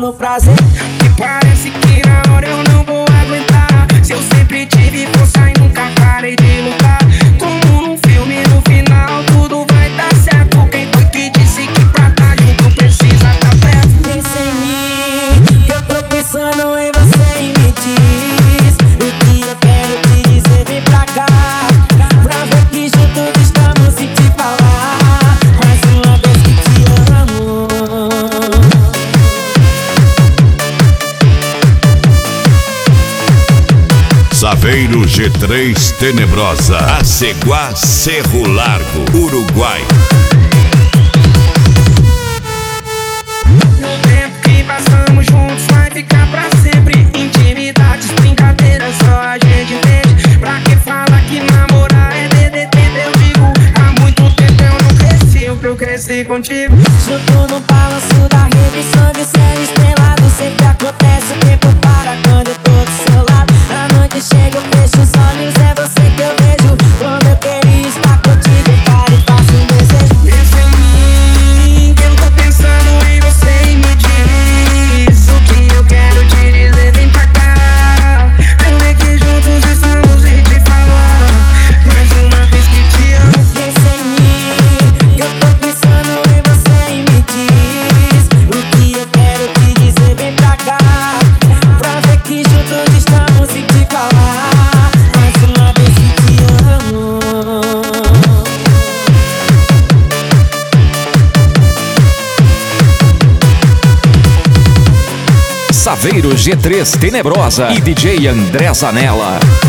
no prazer. E parece que na hora eu não vou aguentar. Se eu sempre tive força e nunca parei de lutar. Como num filme, no final tudo vai dar certo. Quem foi que disse que pra tá junto precisa tá perto? Pensa em mim, eu tô pensando em você e me diz o que eu quero te dizer, vem pra cá, pra ver que juntos estamos sem te falar. Mais uma vez que te amo. Saveiro G3 Tenebrosa, Aceguá, Cerro Largo, Uruguai. No tempo que passamos juntos vai ficar pra sempre. Intimidades, brincadeiras, só a gente entende. Pra que fala que namorar é DDT? Eu digo, há muito tempo eu não cresci o que eu cresci contigo. Junto no balanço da rede, sangue, céu estrelado. Sempre acontece, o tempo para quando eu tô do seu lado. A noite chega, eu fecho os olhos, é você que eu vejo. Como eu queria estar contigo, para e faço um desejo. Pensa em mim, que eu tô pensando em você e me diz o que eu quero te dizer, vem pra cá. Eu sei que juntos estamos e te falar mais uma vez que te amo. Pensa em mim, eu tô pensando em você e me diz o que eu quero te dizer, vem pra cá, pra ver que juntos estamos sem te falar. Mais uma vez que te amo. Saveiro G3 Tenebrosa e DJ André Zanella.